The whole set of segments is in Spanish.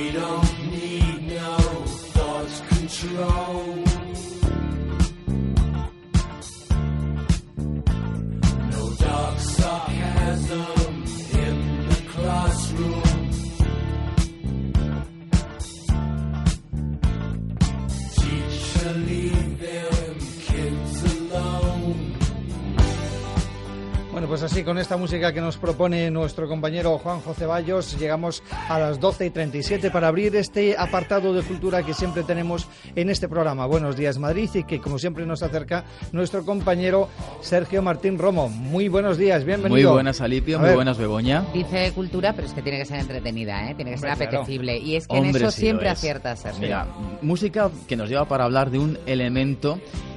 don't need no thought control. No dark sarcasm in the classroom. Teacher, leave them kids alone. Bueno, pues así, con esta música que nos propone nuestro compañero Juanjo Ceballos, llegamos a las 12:37 para abrir este apartado de cultura que siempre tenemos en este programa. Buenos días, Madrid, y que como siempre nos acerca nuestro compañero Sergio Martín Romo. Muy buenos días, bienvenido. Muy buenas, Alipio, muy buenas, Begoña. Dice cultura, pero es que tiene que ser entretenida, ¿eh? Tiene que ser apetecible. Claro. Y es que en eso siempre aciertas, Sergio. Mira, música que nos lleva para hablar de un elemento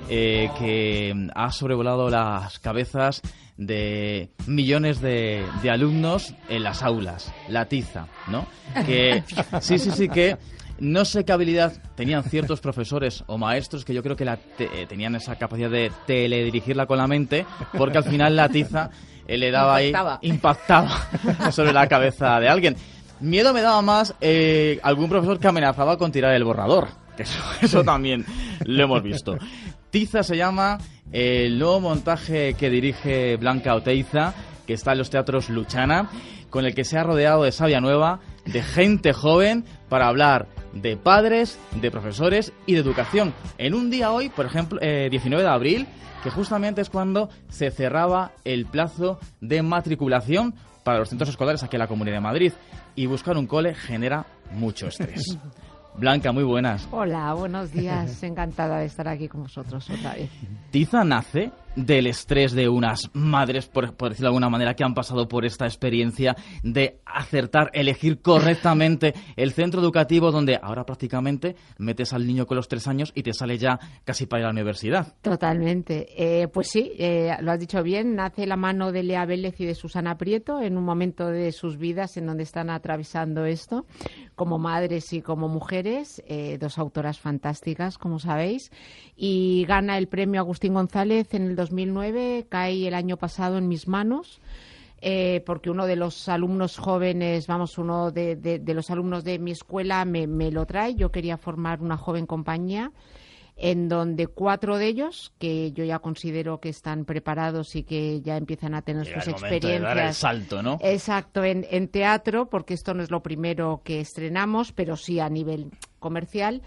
que ha sobrevolado las cabezas de millones de alumnos en las aulas, la tiza, ¿no? Que sí, que no sé qué habilidad tenían ciertos profesores o maestros que yo creo que tenían esa capacidad de teledirigirla con la mente, porque al final la tiza le daba impactaba sobre la cabeza de alguien. Miedo me daba más algún profesor que amenazaba con tirar el borrador. Eso también lo hemos visto. Tiza se llama el nuevo montaje que dirige Blanca Oteiza, que está en los teatros Luchana, con el que se ha rodeado de savia nueva, de gente joven, para hablar de padres, de profesores y de educación. En un día hoy, por ejemplo, 19 de abril, que justamente es cuando se cerraba el plazo de matriculación para los centros escolares aquí en la Comunidad de Madrid. Y buscar un cole genera mucho estrés. Blanca, muy buenas. Hola, buenos días. Encantada de estar aquí con vosotros otra vez. ¿Tiza nace del estrés de unas madres, por decirlo de alguna manera, que han pasado por esta experiencia de acertar, elegir correctamente el centro educativo donde ahora prácticamente metes al niño con los 3 años y te sale ya casi para ir a la universidad? Totalmente. Pues sí, lo has dicho bien, nace la mano de Lea Vélez y de Susana Prieto en un momento de sus vidas en donde están atravesando esto, como madres y como mujeres, 2 autoras fantásticas, como sabéis, y gana el premio Agustín González en el 2009, cae el año pasado en mis manos, porque uno de los alumnos jóvenes, uno de los alumnos de mi escuela me lo trae. Yo quería formar una joven compañía en donde 4 de ellos, que yo ya considero que están preparados y que ya empiezan a tener sus experiencias. De dar el salto, ¿no? Exacto, en teatro, porque esto no es lo primero que estrenamos, pero sí a nivel comercial.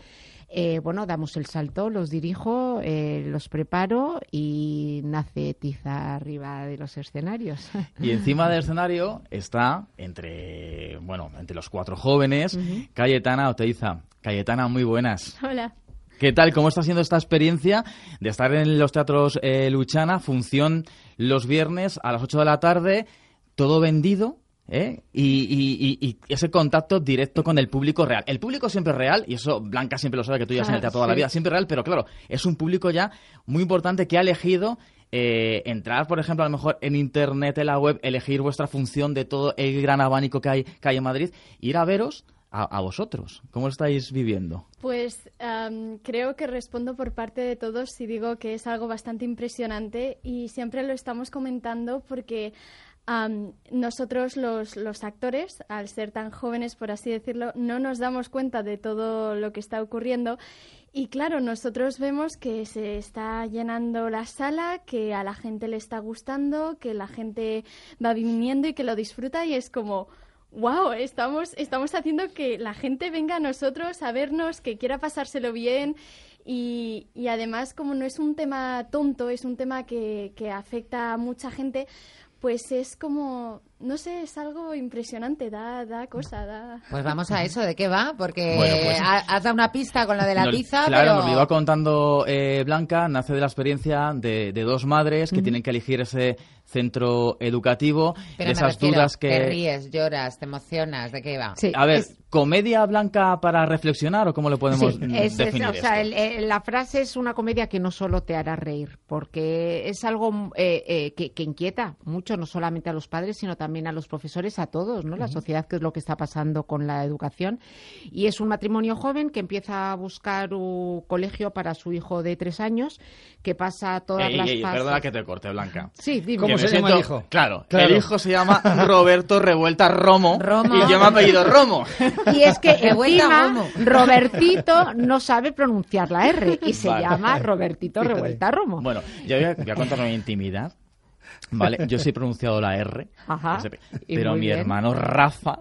Damos el salto, los dirijo, los preparo y nace Tiza arriba de los escenarios. Y encima del escenario está, entre los 4 jóvenes, Cayetana Oteiza. Cayetana, muy buenas. Hola. ¿Qué tal? ¿Cómo está siendo esta experiencia de estar en los teatros Luchana, función los viernes a las 8 de la tarde, todo vendido? Y ese contacto directo con el público real. El público siempre es real, y eso Blanca siempre lo sabe, que tú ya has en el teatro toda la vida, siempre real, pero claro, es un público ya muy importante que ha elegido entrar, por ejemplo, a lo mejor en internet, en la web, elegir vuestra función de todo el gran abanico que hay en Madrid, ir a veros a vosotros. ¿Cómo lo estáis viviendo? Pues creo que respondo por parte de todos y digo que es algo bastante impresionante, y siempre lo estamos comentando porque nosotros los actores, al ser tan jóvenes, por así decirlo, no nos damos cuenta de todo lo que está ocurriendo. Y claro, nosotros vemos que se está llenando la sala, que a la gente le está gustando, que la gente va viniendo y que lo disfruta, y es como... ¡Wow! Estamos haciendo que la gente venga a nosotros a vernos, que quiera pasárselo bien, y además, como no es un tema tonto, es un tema que afecta a mucha gente, pues es como... No sé, es algo impresionante, da cosa. Pues vamos a eso, ¿de qué va? Porque has dado una pista con la de la tiza, claro, pero... nos lo iba contando Blanca, nace de la experiencia de 2 madres que tienen que elegir ese centro educativo, pero de esas dudas que... Te ríes, lloras, te emocionas, ¿de qué va? Sí, a ver, ¿comedia, Blanca, para reflexionar, o cómo lo podemos definir o sea, esto? la frase es una comedia que no solo te hará reír, porque es algo que inquieta mucho, no solamente a los padres, sino también también a los profesores, a todos, ¿no? La sociedad, que es lo que está pasando con la educación. Y es un matrimonio joven que empieza a buscar un colegio para su hijo de 3 años, que pasa todas las fases... Perdona que te corte, Blanca. Sí, dime. ¿Cómo se llama el hijo? Claro, el hijo se llama Roberto Revuelta Romo. Y yo me he apellido Romo. Y es que encima Robertito no sabe pronunciar la R y se llama Robertito Revuelta Romo. Bueno, yo voy a contar una intimidad. Vale, yo sí he pronunciado la R, Ajá, pero mi bien. hermano Rafa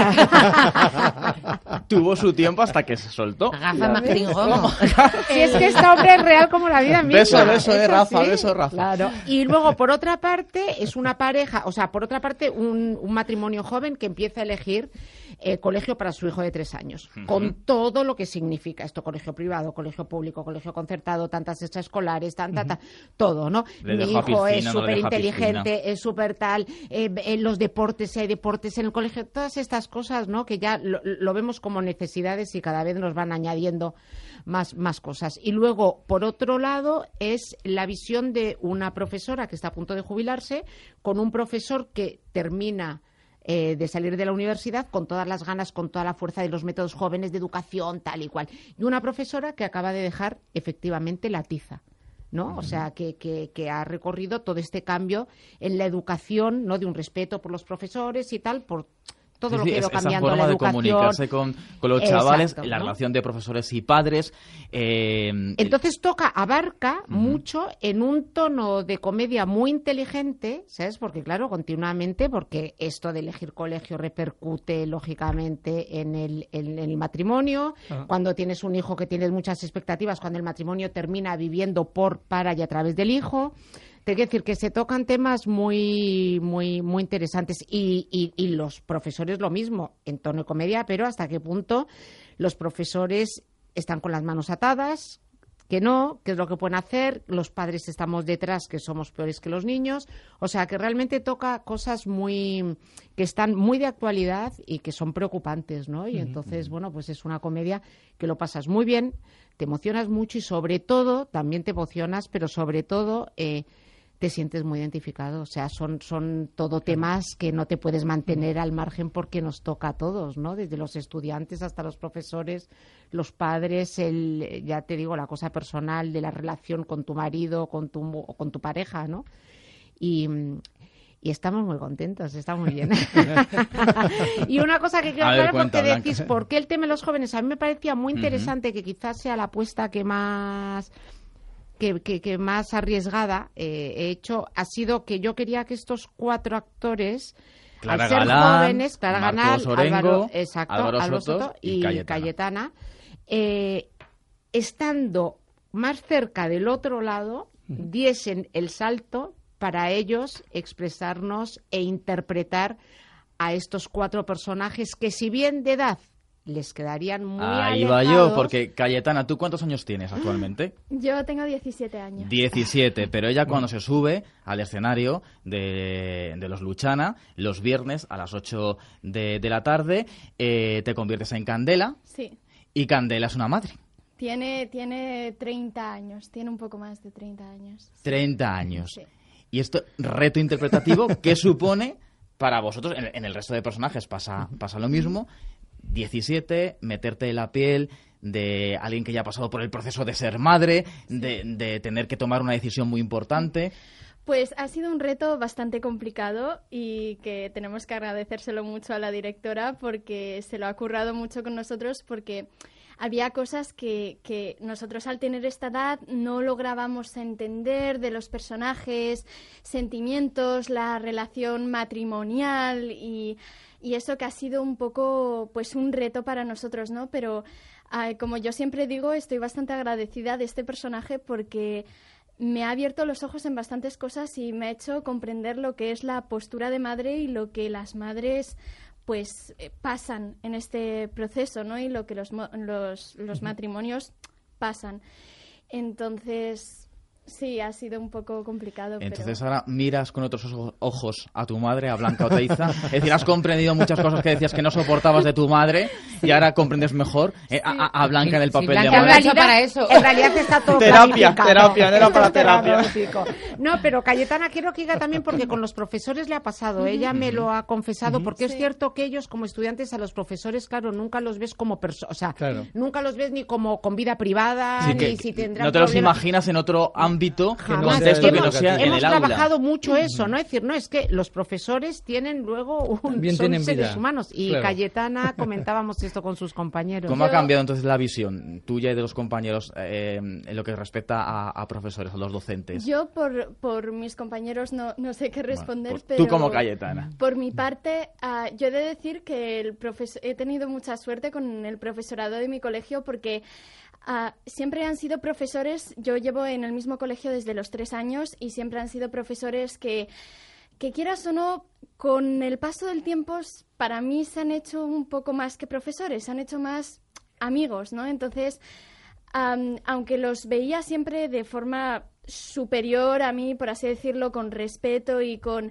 tuvo su tiempo hasta que se soltó. Rafa Macringomo. Si es que este hombre es real como la vida misma. Beso de Es Rafa, así. beso de Rafa. Claro. Y luego, por otra parte, es una pareja, o sea, por otra parte, un matrimonio joven que empieza a elegir colegio para su hijo de 3 años, con todo lo que significa esto: colegio privado, colegio público, colegio concertado, tantas extraescolares, todo, ¿no? Le Mi dejo a hijo piscina, es no le súper dejo a piscina. inteligente, es súper tal, en los deportes, si hay deportes en el colegio, todas estas cosas, ¿no? Que ya lo vemos como necesidades y cada vez nos van añadiendo más cosas. Y luego, por otro lado, es la visión de una profesora que está a punto de jubilarse, con un profesor que termina de salir de la universidad con todas las ganas, con toda la fuerza de los métodos jóvenes de educación, tal y cual. Y una profesora que acaba de dejar efectivamente la tiza, ¿no? O sea, que ha recorrido todo este cambio en la educación, ¿no? De un respeto por los profesores y tal, por todo lo que ha ido cambiando esa forma la de educación. comunicarse con los chavales, Exacto, la ¿no? relación de profesores y padres. Entonces abarca mucho en un tono de comedia muy inteligente, ¿sabes? Porque claro, continuamente, porque esto de elegir colegio repercute lógicamente en el matrimonio. Cuando tienes un hijo que tienes muchas expectativas, cuando el matrimonio termina viviendo para y a través del hijo. Te quiero decir que se tocan temas muy interesantes y los profesores lo mismo, en tono de comedia, pero hasta qué punto los profesores están con las manos atadas, que no, qué es lo que pueden hacer, los padres estamos detrás, que somos peores que los niños, o sea que realmente toca cosas que están muy de actualidad y que son preocupantes, ¿no? Y entonces, bueno, pues es una comedia que lo pasas muy bien, te emocionas mucho y sobre todo, también te emocionas, pero sobre todo te sientes muy identificado. O sea, son todo temas que no te puedes mantener al margen porque nos toca a todos, ¿no? Desde los estudiantes hasta los profesores, los padres, ya te digo, la cosa personal de la relación con tu marido, con tu pareja, ¿no? Y estamos muy contentos, está muy bien. Y una cosa que quiero aclarar, porque decís, ¿por qué el tema de los jóvenes? A mí me parecía muy interesante, que quizás sea la apuesta que más arriesgada he hecho, ha sido que yo quería que estos 4 actores, Clara al ser Galán, jóvenes, Clara Galán, Álvaro Soto y Cayetana, estando más cerca del otro lado, diesen el salto para ellos expresarnos e interpretar a estos 4 personajes que, si bien de edad les quedarían muy Ahí alejados. va yo, porque Cayetana, ¿tú cuántos años tienes actualmente? Yo tengo 17 años. 17, pero ella cuando se sube al escenario de los Luchana, los viernes a las 8 de la tarde, te conviertes en Candela. Sí. Y Candela es una madre. Tiene 30 años, tiene un poco más de 30 años. 30 años. Sí. Y esto, reto interpretativo, ¿qué supone para vosotros? En el resto de personajes pasa lo mismo. 17, meterte en la piel de alguien que ya ha pasado por el proceso de ser madre, de tener que tomar una decisión muy importante. Pues ha sido un reto bastante complicado y que tenemos que agradecérselo mucho a la directora, porque se lo ha currado mucho con nosotros, porque había cosas que nosotros, al tener esta edad, no lográbamos entender de los personajes, sentimientos, la relación matrimonial y eso, que ha sido un poco pues un reto para nosotros, ¿no? Pero como yo siempre digo, estoy bastante agradecida de este personaje, porque me ha abierto los ojos en bastantes cosas y me ha hecho comprender lo que es la postura de madre y lo que las madres pues pasan en este proceso, ¿no? Y lo que los matrimonios pasan. Entonces, Sí, ha sido un poco complicado. Entonces ahora miras con otros ojos a tu madre, a Blanca Oteiza. Es decir, has comprendido muchas cosas que decías que no soportabas de tu madre y ahora comprendes mejor a Blanca en el papel de madre. Para eso. En realidad está todo terapia, no era para terapia. No, pero Cayetana quiero que diga también, porque con los profesores le ha pasado, ella me lo ha confesado, porque es cierto que ellos como estudiantes a los profesores, claro, nunca los ves como personas, o sea, nunca los ves ni como con vida privada, ni si tendrán no te los imaginas en otro ámbito, jamás. contexto que no sea en el aula. Hemos trabajado mucho eso, ¿no? Es decir, no, es que los profesores tienen luego son seres vida. humanos. Y Cayetana, comentábamos esto con sus compañeros. ¿Cómo ha cambiado entonces la visión tuya y de los compañeros en lo que respecta a profesores, a los docentes? Yo por mis compañeros no sé qué responder, pues pero... Tú como Cayetana. Por mi parte, yo he de decir que he tenido mucha suerte con el profesorado de mi colegio porque... siempre han sido profesores, yo llevo en el mismo colegio desde los 3 años y siempre han sido profesores que quieras o no, con el paso del tiempo, para mí se han hecho un poco más que profesores, se han hecho más amigos, ¿no? Entonces, aunque los veía siempre de forma superior a mí, por así decirlo, con respeto y con...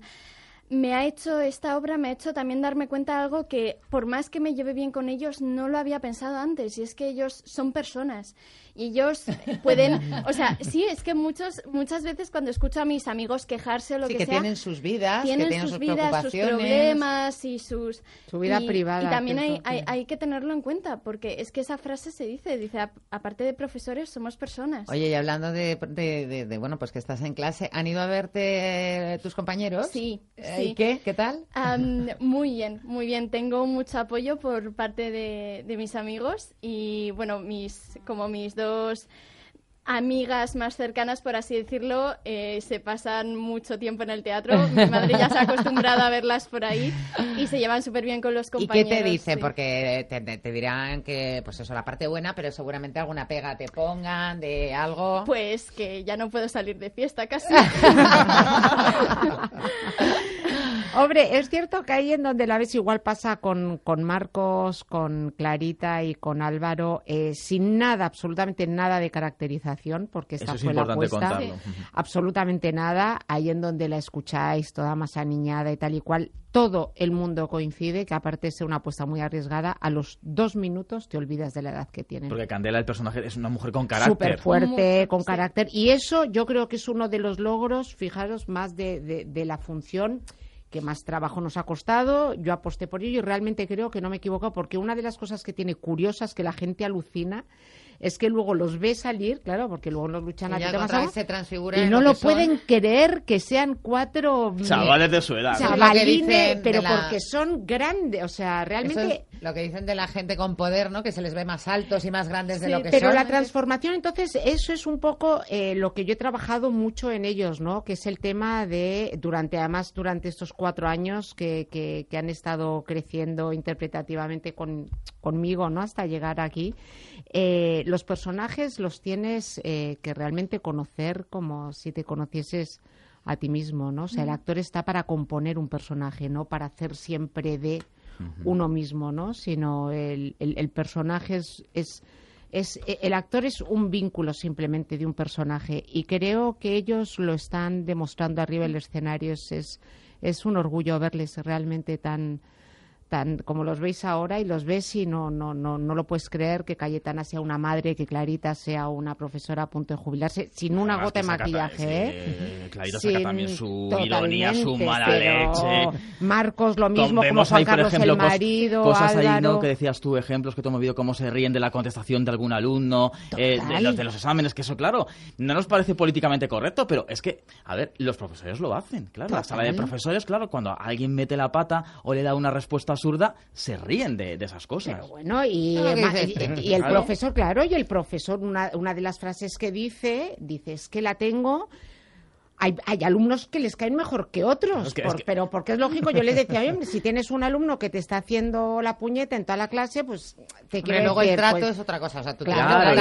Esta obra me ha hecho también darme cuenta de algo que, por más que me lleve bien con ellos, no lo había pensado antes, y es que ellos son personas. Y ellos pueden... O sea, sí, es que muchas veces cuando escucho a mis amigos quejarse o lo que sea... tienen sus vidas, tienen que tienen sus preocupaciones, sus problemas y su vida privada. Y también hay que tenerlo en cuenta, porque es que esa frase se dice, aparte de profesores, somos personas. Oye, y hablando de bueno, pues que estás en clase, ¿han ido a verte tus compañeros? Sí. ¿Y qué? ¿Qué tal? Muy bien, muy bien. Tengo mucho apoyo por parte de mis amigos y, bueno, mis dos amigas más cercanas, por así decirlo, se pasan mucho tiempo en el teatro. Mi madre ya se ha acostumbrado a verlas por ahí y se llevan súper bien con los compañeros. ¿Y qué te dicen? Sí. Porque te dirán que, pues eso, la parte buena, pero seguramente alguna pega te pongan de algo. Pues que ya no puedo salir de fiesta casi. Hombre, es cierto que ahí en donde la ves igual pasa con Marcos, con Clarita y con Álvaro, sin nada, absolutamente nada de caracterización, porque esta fue la apuesta. Contarlo. Absolutamente nada. Ahí en donde la escucháis toda más aniñada y tal y cual, todo el mundo coincide que, aparte de ser una apuesta muy arriesgada, a los 2 minutos te olvidas de la edad que tienen. Porque Candela, el personaje, es una mujer con carácter. Súper fuerte, con carácter. Y eso yo creo que es uno de los logros, fijaros, más de la función que más trabajo nos ha costado. Yo aposté por ello y realmente creo que no me he equivocado, porque una de las cosas que tiene curiosas, que la gente alucina, es que luego los ve salir, claro, porque luego los luchan a se transfiguran y no lo pueden creer que sean 4 chavales de su edad. Chavalines, pero porque son grandes, o sea, realmente... Eso es lo que dicen de la gente con poder, ¿no? Que se les ve más altos y más grandes de lo que pero son. la transformación, entonces, eso es un poco lo que yo he trabajado mucho en ellos, ¿no? Que es el tema de, durante estos 4 años que han estado creciendo interpretativamente conmigo, ¿no? Hasta llegar aquí. Los personajes los tienes que realmente conocer como si te conocieses a ti mismo, ¿no? O sea, el actor está para componer un personaje, no para hacer siempre de uno mismo, ¿no? Sino el personaje el actor es un vínculo simplemente de un personaje, y creo que ellos lo están demostrando arriba del escenario. Es un orgullo verles realmente tan como los veis ahora, y los ves y no lo puedes creer, que Cayetana sea una madre, que Clarita sea una profesora a punto de jubilarse, sin una gota de maquillaje, Clarita saca también su ironía, su mala leche. Marcos lo mismo, como Juan Carlos, el marido, cosas Álvaro. ahí, ¿no? Que decías tú, ejemplos que te hemos visto, cómo se ríen de la contestación de algún alumno, de los exámenes, que eso, claro, no nos parece políticamente correcto, pero es que, a ver, los profesores lo hacen, claro. Total. La sala de profesores, claro, cuando alguien mete la pata o le da una respuesta absurda, se ríen de esas cosas. Pero bueno, y el profesor, claro, y el profesor, una de las frases que dice es que la tengo Hay alumnos que les caen mejor que otros, pero porque es lógico. Yo les decía, oye, si tienes un alumno que te está haciendo la puñeta en toda la clase, pues te quiero decir... Luego el trato pues, es otra cosa, o sea, tú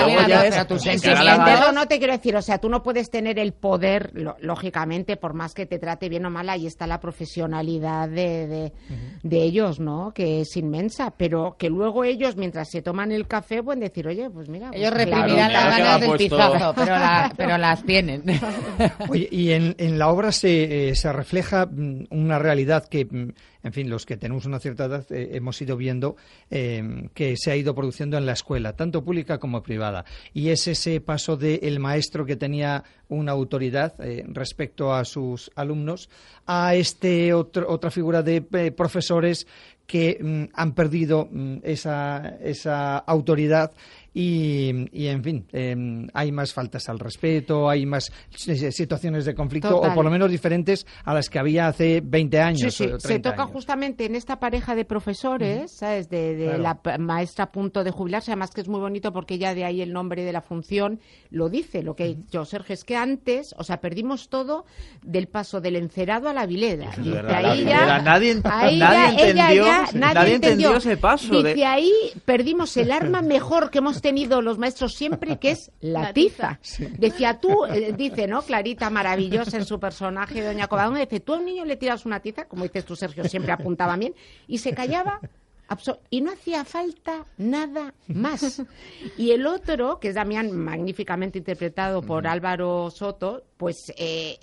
no te quiero decir, o sea, tú no puedes tener el poder, lógicamente, por más que te trate bien o mal, ahí está la profesionalidad de ellos, ¿no? Que es inmensa, pero que luego ellos, mientras se toman el café, pueden decir, oye, pues mira... Ellos reprimirán las ganas del pizarro, pero las tienen. Oye, y en la obra se refleja una realidad que, en fin, los que tenemos una cierta edad hemos ido viendo que se ha ido produciendo en la escuela, tanto pública como privada. Y es ese paso del maestro que tenía una autoridad respecto a sus alumnos a otra figura de profesores que han perdido esa autoridad y en fin, hay más faltas al respeto, hay más situaciones de conflicto, Total. o por lo menos diferentes a las que había hace 20 años. Sí, o 30 se toca años. Justamente en esta pareja de profesores, ¿sabes? De Claro. la maestra a punto de jubilarse, además que es muy bonito porque ya de ahí el nombre de la función lo dice, lo que ha dicho Sergio, es que antes, o sea, perdimos todo del paso del Encerado a la Vileda. Es Dice, verdad, ahí la Vileda, ya, nadie ahí entendió, ya, nadie entendió ese paso. Dice, ahí perdimos el arma mejor que hemos tenido los maestros siempre, que es la tiza. Decía tú, dice, ¿no? Clarita, maravillosa en su personaje de Doña Covadonga, dice, tú a un niño le tiras una tiza, como dices tú, Sergio, siempre apuntaba bien, y se callaba y no hacía falta nada más. Y el otro, que es Damián, magníficamente interpretado por Álvaro Soto, pues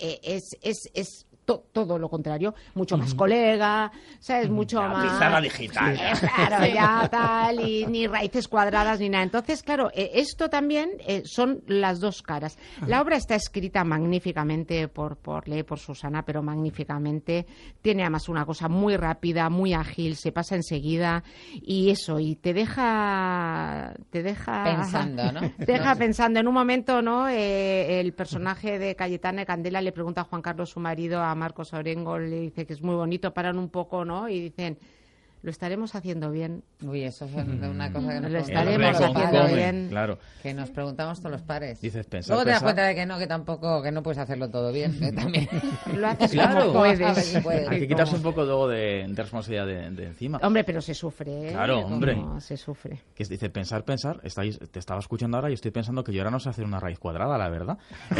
es todo lo contrario, mucho más colega, ¿sabes? Mucho más... Pizarra digital. Claro, ya tal, y ni raíces cuadradas ni nada. Entonces, claro, esto también son las dos caras. La obra está escrita magníficamente por Susana, pero magníficamente. Tiene además una cosa muy rápida, muy ágil, se pasa enseguida, y eso, y te deja pensando, ¿no? Te deja pensando. En un momento, ¿no? El personaje de Cayetana Candela le pregunta a Juan Carlos, su marido, a Marcos Orengo, le dice que es muy bonito, paran un poco, ¿no? Y dicen, lo estaremos haciendo bien. Uy, eso es una cosa que nos Lo preguntamos estaremos todos los haciendo padres, bien. Claro. que nos preguntamos todos los pares. Dices, pensar, Luego te das pensar. cuenta de que no, que tampoco, que no puedes hacerlo todo bien, que también. Lo haces Claro. como puedes. A ver si puedes. Hay que quitarse un poco luego de responsabilidad de encima. Hombre, pero se sufre, ¿eh? Claro, hombre. No, se sufre. Que dice, pensar. Te estaba escuchando ahora y estoy pensando que yo ahora no sé hacer una raíz cuadrada, la verdad.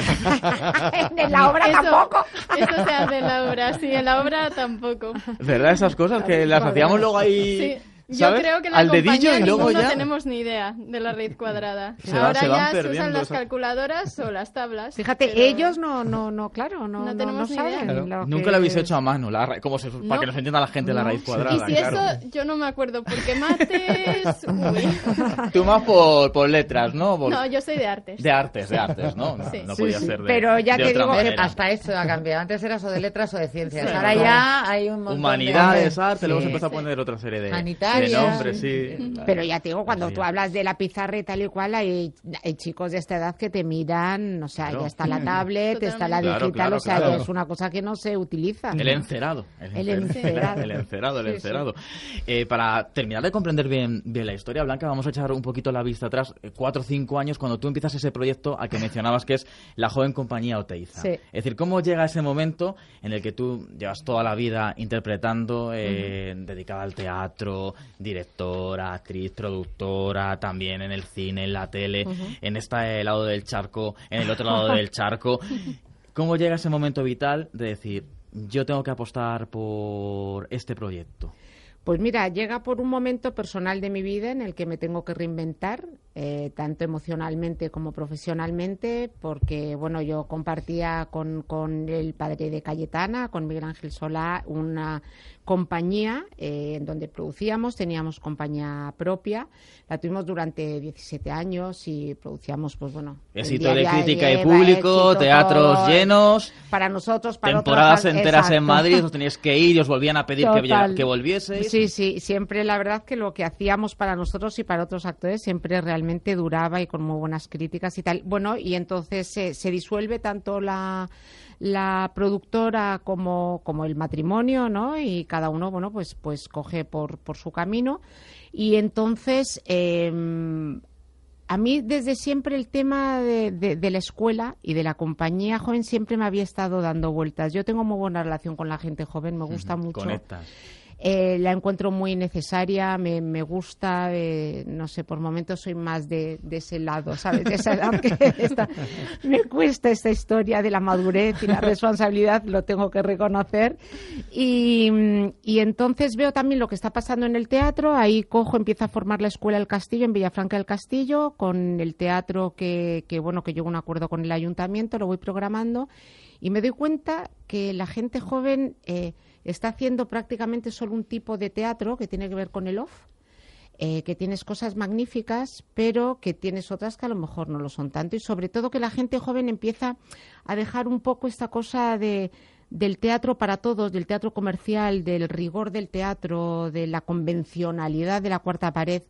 En la obra tampoco. Eso se hace en la obra, sí, en la obra tampoco. ¿Verdad? Esas cosas que las hacíamos luego ahí... Sí. Yo ¿sabes? creo que en la Al dedillo compañía y luego ninguno ya... tenemos ni idea de la raíz cuadrada. Se van Ahora ya se usan perdiendo las esas- calculadoras o las tablas. Fíjate, pero ellos claro, No tenemos ni saben. idea. Claro. lo Nunca que- lo habéis hecho a mano, para No. que nos entienda la gente la No. raíz cuadrada. Y si claro. eso, yo no me acuerdo, porque mates... Uy. Tú más por letras, ¿no? No, yo soy de artes. De artes, ¿no? Sí. No Sí, podía sí. ser de Pero ya de te otra digo, manera. Hasta eso ha cambiado. Antes eras o de letras o de ciencias. Sí, Ahora claro. ya hay un montón Humanidades, de... arte, luego Sí. se empezó a poner otra serie de Sanitarias. nombres, sí. Pero ya te digo, cuando Sí. tú hablas de la pizarra y tal y cual, hay chicos de esta edad que te miran, o sea, Claro. ya está la tablet, está la Claro, digital, claro, o sea, claro. ya es una cosa que no se utiliza. El encerado. El encerado. El encerado. Sí, sí. Para terminar de comprender bien la historia, Blanca, vamos a echar un poquito la vista atrás. 4 o 5 años, cuando tú empiezas ese proyecto al que mencionabas, que es La Joven Compañía Oteiza. Sí. Es decir, ¿cómo llega ese momento en el que tú llevas toda la vida interpretando, dedicada al teatro, directora, actriz, productora, también en el cine, en la tele, en este lado del charco, en el otro lado del charco? ¿Cómo llega ese momento vital de decir, yo tengo que apostar por este proyecto? Pues mira, llega por un momento personal de mi vida en el que me tengo que reinventar, tanto emocionalmente como profesionalmente, porque bueno, yo compartía con el padre de Cayetana, con Miguel Ángel Solá, una compañía en donde producíamos, teníamos compañía propia, la tuvimos durante 17 años y producíamos, pues bueno... el Éxito de día a día crítica y lleva, público, éxito, teatros todo, llenos, para nosotros, para temporadas otros, enteras en exacto. Madrid, os teníais que ir y os volvían a pedir Total. que volvieseis. Sí, sí, siempre la verdad que lo que hacíamos para nosotros y para otros actores siempre realmente duraba y con muy buenas críticas y tal. Bueno, y entonces se disuelve tanto la productora como el matrimonio, ¿no? Y cada uno, bueno, pues coge por su camino. Y entonces a mí desde siempre el tema de la escuela y de la compañía joven siempre me había estado dando vueltas. Yo tengo muy buena relación con la gente joven, me gusta mucho. Conectas. La encuentro muy necesaria, me gusta, no sé, por momentos soy más de ese lado, ¿sabes? De esa edad que me cuesta esta historia de la madurez y la responsabilidad, lo tengo que reconocer. Y entonces veo también lo que está pasando en el teatro, ahí empiezo a formar la Escuela del Castillo en Villafranca del Castillo, con el teatro que llego a un acuerdo con el ayuntamiento, lo voy programando, y me doy cuenta que la gente joven está haciendo prácticamente solo un tipo de teatro que tiene que ver con el off, que tienes cosas magníficas, pero que tienes otras que a lo mejor no lo son tanto, y sobre todo que la gente joven empieza a dejar un poco esta cosa del teatro para todos, del teatro comercial, del rigor del teatro, de la convencionalidad de la cuarta pared.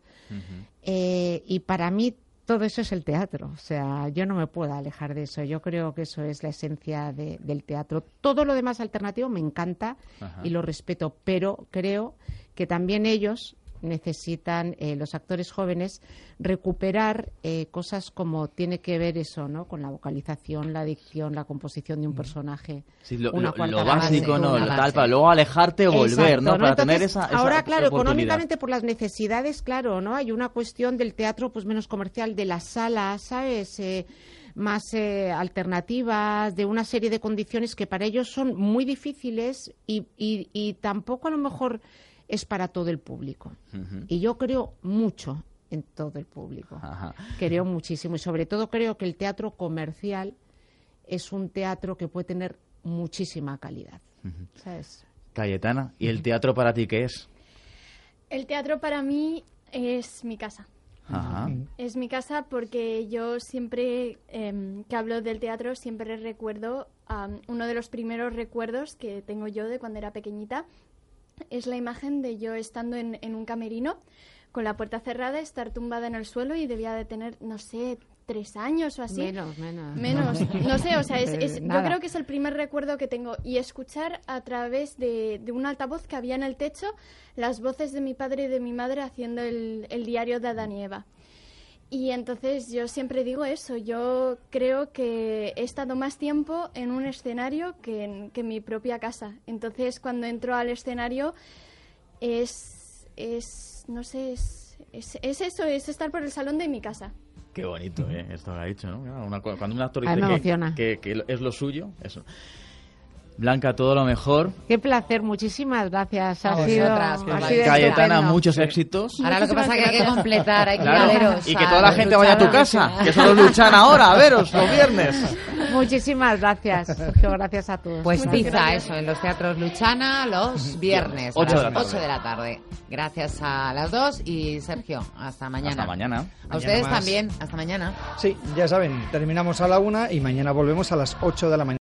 Y para mí todo eso es el teatro, o sea, yo no me puedo alejar de eso, yo creo que eso es la esencia del teatro. Todo lo demás alternativo me encanta y lo respeto, pero creo que también ellos necesitan, los actores jóvenes, recuperar cosas como tiene que ver eso, ¿no? Con la vocalización, la dicción, la composición de un personaje. Sí, lo cuarta básico, base, ¿no? una Tal, base. para luego alejarte o volver, Exacto, ¿no? Para Entonces, tener esa ahora, claro, oportunidad. económicamente por las necesidades, claro, ¿no? Hay una cuestión del teatro pues menos comercial, de las salas, ¿sabes? Más alternativas, de una serie de condiciones que para ellos son muy difíciles y tampoco a lo mejor es para todo el público. Y yo creo mucho en todo el público. Creo muchísimo. Y sobre todo creo que el teatro comercial es un teatro que puede tener muchísima calidad. ¿Sabes? Cayetana, ¿y el teatro para ti qué es? El teatro para mí es mi casa. Ajá. Es mi casa porque yo siempre que hablo del teatro siempre recuerdo uno de los primeros recuerdos que tengo yo de cuando era pequeñita. Es la imagen de yo estando en un camerino con la puerta cerrada, estar tumbada en el suelo y debía de tener, no sé, 3 años o así. Menos. No sé, o sea, yo Nada. creo que es el primer recuerdo que tengo. Y escuchar a través de un altavoz que había en el techo las voces de mi padre y de mi madre haciendo el diario de Adán y Eva. Y entonces yo siempre digo eso, yo creo que he estado más tiempo en un escenario que en mi propia casa. Entonces cuando entro al escenario es eso, es estar por el salón de mi casa. Qué bonito, esto que ha dicho, ¿no? Claro, cuando un actor A mí me dice emociona. que es lo suyo, eso. Blanca, todo lo mejor. Qué placer, muchísimas gracias. A Ha sido vosotras, que vais. Cayetana, estupendo. muchos éxitos. Ahora lo que pasa es que hay que completar, hay que ir a Claro, veros. y que toda la gente vaya a tu casa, que solo luchan ahora, a veros, los viernes. Muchísimas gracias, Sergio, gracias a todos. Pues Muchas Tiza, gracias. eso, en los teatros Luchana, los viernes, a 8 de la las tarde. 8 de la tarde. Gracias a las dos y Sergio, hasta mañana. Hasta mañana. A ustedes más. también, hasta mañana. Sí, ya saben, terminamos a la 1 y mañana volvemos a las 8 de la mañana.